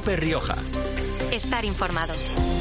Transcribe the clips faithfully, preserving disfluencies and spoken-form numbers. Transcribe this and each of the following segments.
COPE Rioja. Estar informado.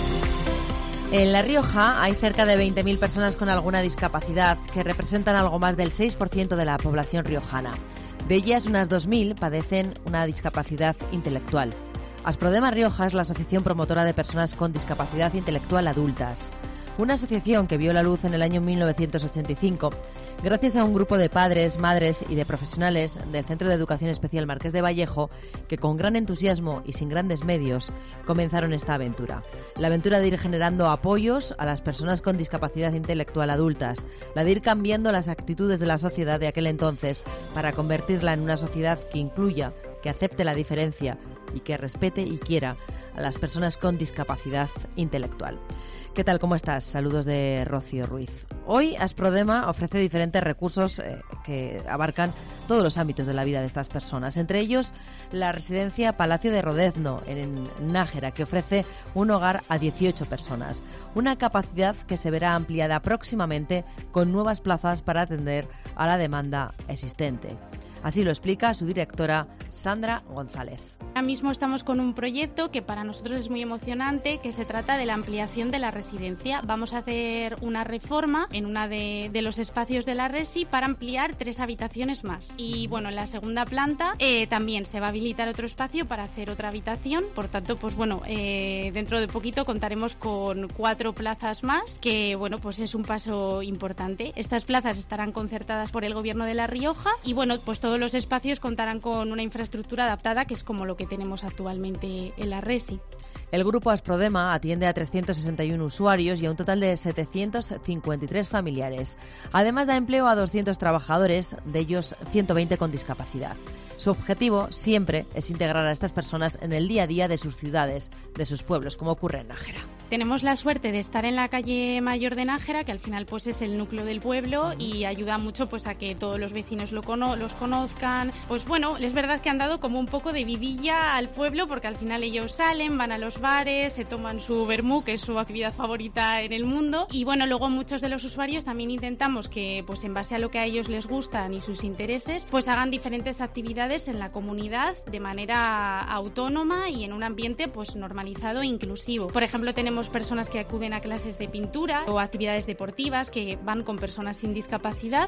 En La Rioja hay cerca de veinte mil personas con alguna discapacidad, que representan algo más del seis por ciento de la población riojana. De ellas, unas dos mil padecen una discapacidad intelectual. Asprodema Rioja es la asociación promotora de personas con discapacidad intelectual adultas. Una asociación que vio la luz en el año mil novecientos ochenta y cinco, gracias a un grupo de padres, madres y de profesionales del Centro de Educación Especial Marqués de Vallejo, que con gran entusiasmo y sin grandes medios comenzaron esta aventura. La aventura de ir generando apoyos a las personas con discapacidad intelectual adultas, la de ir cambiando las actitudes de la sociedad de aquel entonces para convertirla en una sociedad que incluya, que acepte la diferencia y que respete y quiera a las personas con discapacidad intelectual. ¿Qué tal? ¿Cómo estás? Saludos de Rocío Ruiz. Hoy Asprodema ofrece diferentes recursos eh, que abarcan todos los ámbitos de la vida de estas personas, entre ellos la residencia Palacio de Rodezno en Nájera, que ofrece un hogar a dieciocho personas, una capacidad que se verá ampliada próximamente con nuevas plazas para atender a la demanda existente. Así lo explica su directora, Sandra González. Ahora mismo estamos con un proyecto que para nosotros es muy emocionante, que se trata de la ampliación de la residencia. Vamos a hacer una reforma en una de, de los espacios de la resi para ampliar tres habitaciones más. Y bueno, en la segunda planta eh, también se va a habilitar otro espacio para hacer otra habitación. Por tanto, pues bueno, eh, dentro de poquito contaremos con cuatro plazas más, que bueno, pues es un paso importante. Estas plazas estarán concertadas por el Gobierno de La Rioja y bueno, pues todos los espacios contarán con una infraestructura adaptada, que es como lo que tenemos actualmente en la resi. El grupo Asprodema atiende a trescientos sesenta y uno usuarios y a un total de setecientos cincuenta y tres familiares. Además da empleo a doscientos trabajadores, de ellos ciento veinte con discapacidad. Su objetivo siempre es integrar a estas personas en el día a día de sus ciudades, de sus pueblos, como ocurre en Nájera. Tenemos la suerte de estar en la calle Mayor de Nájera, que al final pues es el núcleo del pueblo y ayuda mucho pues a que todos los vecinos lo cono- los conozcan. Pues bueno, es verdad que han dado como un poco de vidilla al pueblo, porque al final ellos salen, van a los bares, se toman su vermú, que es su actividad favorita en el mundo. Y bueno, luego muchos de los usuarios también intentamos que pues en base a lo que a ellos les gustan y sus intereses, pues hagan diferentes actividades en la comunidad de manera autónoma y en un ambiente pues normalizado e inclusivo. Por ejemplo, tenemos personas que acuden a clases de pintura o actividades deportivas que van con personas sin discapacidad.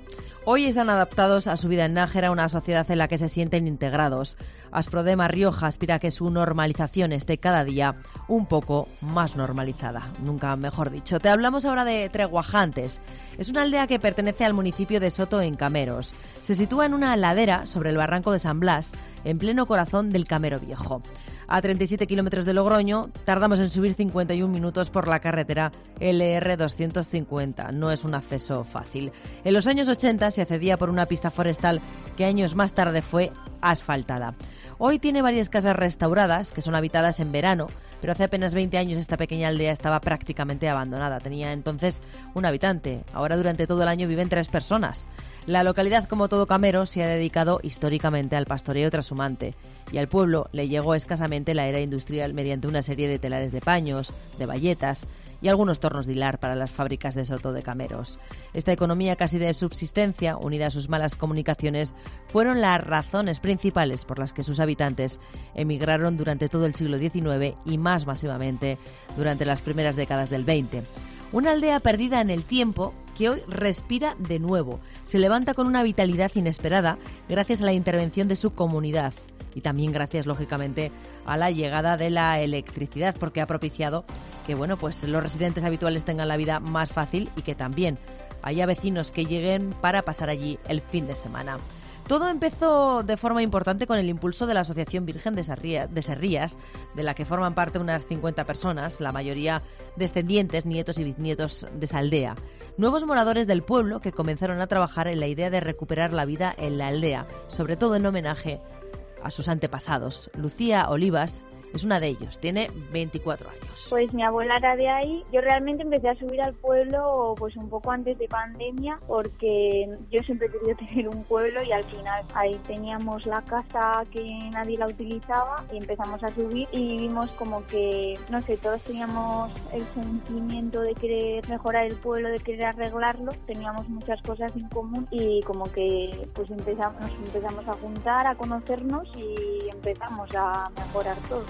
Hoy están adaptados a su vida en Nájera, una sociedad en la que se sienten integrados. Asprodema Rioja aspira a que su normalización esté cada día un poco más normalizada, nunca mejor dicho. Te hablamos ahora de Treguajantes. Es una aldea que pertenece al municipio de Soto, en Cameros. Se sitúa en una ladera sobre el barranco de San Blas, en pleno corazón del Camero Viejo. A treinta y siete kilómetros de Logroño, tardamos en subir cincuenta y un minutos por la carretera L R doscientos cincuenta. No es un acceso fácil. En los años ochenta se accedía por una pista forestal que años más tarde fue asfaltada. Hoy tiene varias casas restauradas que son habitadas en verano, pero hace apenas veinte años esta pequeña aldea estaba prácticamente abandonada. Tenía entonces un habitante. Ahora durante todo el año viven tres personas. La localidad, como todo Camero, se ha dedicado históricamente al pastoreo trashumante y al pueblo le llegó escasamente la era industrial mediante una serie de telares de paños, de bayetas y algunos tornos de hilar para las fábricas de Soto de Cameros. Esta economía casi de subsistencia, unida a sus malas comunicaciones, fueron las razones principales por las que sus habitantes emigraron durante todo el siglo diecinueve y más masivamente durante las primeras décadas del veinte. Una aldea perdida en el tiempo que hoy respira de nuevo. Se levanta con una vitalidad inesperada gracias a la intervención de su comunidad y también gracias, lógicamente, a la llegada de la electricidad, porque ha propiciado que bueno, pues los residentes habituales tengan la vida más fácil y que también haya vecinos que lleguen para pasar allí el fin de semana. Todo empezó de forma importante con el impulso de la Asociación Virgen de Serrías, de la que forman parte unas cincuenta personas, la mayoría descendientes, nietos y bisnietos de esa aldea. Nuevos moradores del pueblo que comenzaron a trabajar en la idea de recuperar la vida en la aldea, sobre todo en homenaje a sus antepasados. Lucía Olivas es una de ellos, tiene veinticuatro años. Pues mi abuela era de ahí. Yo realmente empecé a subir al pueblo pues un poco antes de pandemia, porque yo siempre he querido tener un pueblo y al final ahí teníamos la casa que nadie la utilizaba y empezamos a subir y vimos como que, no sé, todos teníamos el sentimiento de querer mejorar el pueblo, de querer arreglarlo, teníamos muchas cosas en común y como que pues empezamos, nos empezamos a juntar, a conocernos y empezamos a mejorar todo.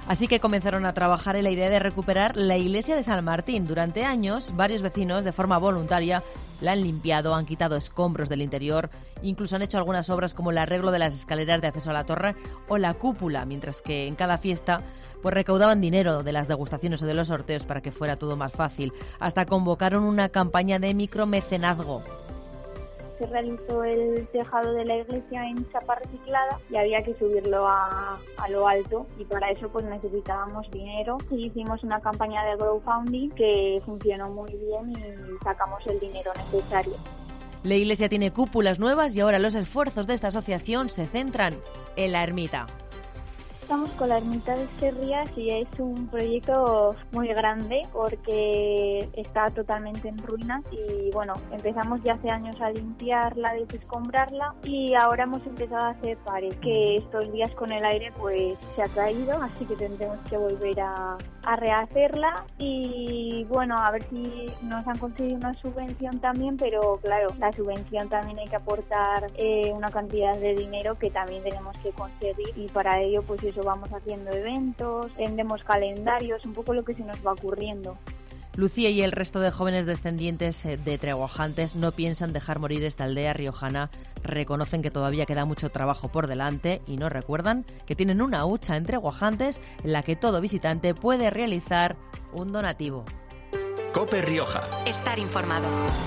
Así que comenzaron a trabajar en la idea de recuperar la iglesia de San Martín. Durante años, varios vecinos, de forma voluntaria, la han limpiado, han quitado escombros del interior, incluso han hecho algunas obras como el arreglo de las escaleras de acceso a la torre o la cúpula, mientras que en cada fiesta pues recaudaban dinero de las degustaciones o de los sorteos para que fuera todo más fácil. Hasta convocaron una campaña de micromecenazgo. Se realizó el tejado de la iglesia en chapa reciclada y había que subirlo a, a lo alto, y para eso pues necesitábamos dinero, y hicimos una campaña de crowdfunding que funcionó muy bien y sacamos el dinero necesario. La iglesia tiene cúpulas nuevas y ahora los esfuerzos de esta asociación se centran en la ermita. Estamos con la ermita de Serrías y es un proyecto muy grande porque está totalmente en ruinas, y bueno, empezamos ya hace años a limpiarla, a desescombrarla, y ahora hemos empezado a hacer pared, que estos días con el aire pues se ha caído, así que tendremos que volver a, a rehacerla. Y bueno, a ver si nos han conseguido una subvención también, pero claro, la subvención también hay que aportar eh, una cantidad de dinero que también tenemos que conseguir, y para ello pues eso, vamos haciendo eventos, vendemos calendarios, un poco lo que se nos va ocurriendo. Lucía y el resto de jóvenes descendientes de treguajantes no piensan dejar morir esta aldea riojana. Reconocen que todavía queda mucho trabajo por delante y nos recuerdan que tienen una hucha en Treguajantes en la que todo visitante puede realizar un donativo. COPE Rioja. Estar informado.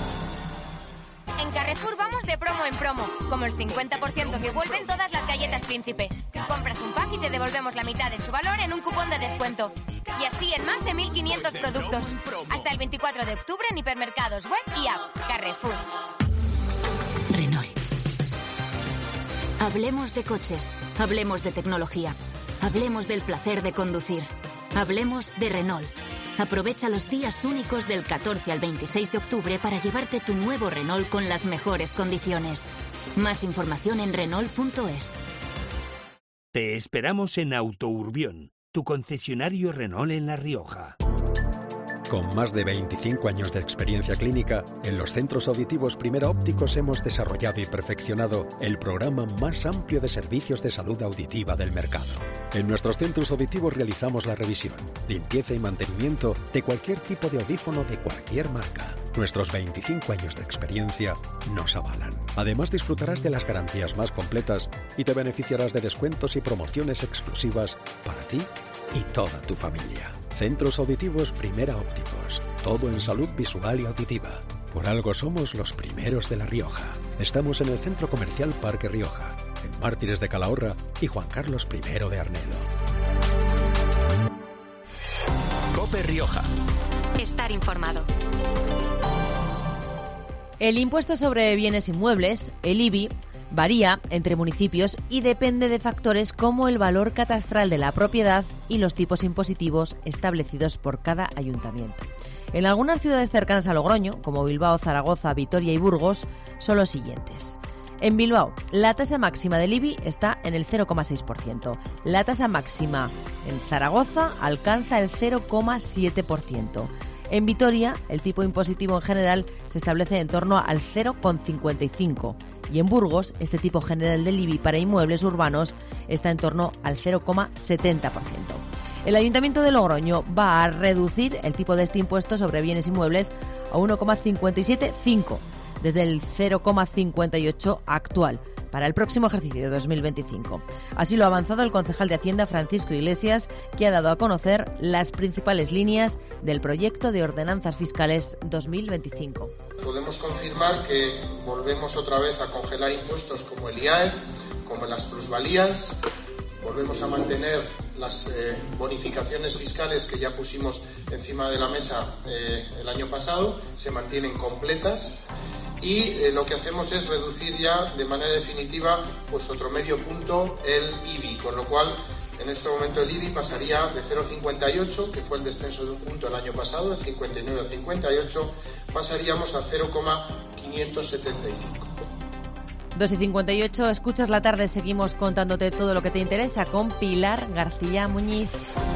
En Carrefour vamos de promo en promo, como el cincuenta por ciento que vuelven todas las galletas Príncipe. Compras un pack y te devolvemos la mitad de su valor en un cupón de descuento. Y así en más de mil quinientos productos. Hasta el veinticuatro de octubre en hipermercados, web y app. Carrefour. Renault. Hablemos de coches, hablemos de tecnología, hablemos del placer de conducir, hablemos de Renault. Aprovecha los días únicos del catorce al veintiséis de octubre para llevarte tu nuevo Renault con las mejores condiciones. Más información en Renault punto es. Te esperamos en Autourbión, tu concesionario Renault en La Rioja. Con más de veinticinco años de experiencia clínica, en los centros auditivos Primera Ópticos hemos desarrollado y perfeccionado el programa más amplio de servicios de salud auditiva del mercado. En nuestros centros auditivos realizamos la revisión, limpieza y mantenimiento de cualquier tipo de audífono de cualquier marca. Nuestros veinticinco años de experiencia nos avalan. Además, disfrutarás de las garantías más completas y te beneficiarás de descuentos y promociones exclusivas para ti y toda tu familia. Centros auditivos Primera Ópticos. Todo en salud visual y auditiva. Por algo somos los primeros de La Rioja. Estamos en el Centro Comercial Parque Rioja, en Mártires de Calahorra y Juan Carlos primero de Arnedo. COPE Rioja. Estar informado. El impuesto sobre bienes inmuebles, el I B I, varía entre municipios y depende de factores como el valor catastral de la propiedad y los tipos impositivos establecidos por cada ayuntamiento. En algunas ciudades cercanas a Logroño, como Bilbao, Zaragoza, Vitoria y Burgos, son los siguientes. En Bilbao, la tasa máxima del I B I está en el cero coma seis por ciento. La tasa máxima en Zaragoza alcanza el cero coma siete por ciento. En Vitoria, el tipo impositivo en general se establece en torno al cero coma cincuenta y cinco por ciento y en Burgos, este tipo general del I B I para inmuebles urbanos está en torno al cero coma setenta por ciento. El Ayuntamiento de Logroño va a reducir el tipo de este impuesto sobre bienes inmuebles a uno coma cincuenta y siete cinco, desde el cero coma cincuenta y ocho actual, para el próximo ejercicio de dos mil veinticinco. Así lo ha avanzado el concejal de Hacienda, Francisco Iglesias, que ha dado a conocer las principales líneas del proyecto de ordenanzas fiscales dos mil veinticinco. Podemos confirmar que volvemos otra vez a congelar impuestos como el I A E, como las plusvalías. Volvemos a mantener las eh, bonificaciones fiscales que ya pusimos encima de la mesa eh, el año pasado, se mantienen completas. Y eh, lo que hacemos es reducir ya de manera definitiva pues otro medio punto el I B I, con lo cual en este momento el I B I pasaría de cero coma cincuenta y ocho, que fue el descenso de un punto el año pasado, de cincuenta y nueve a cincuenta y ocho, pasaríamos a cero coma quinientos setenta y cinco. dos y cincuenta y ocho, escuchas la tarde, seguimos contándote todo lo que te interesa con Pilar García Muñiz.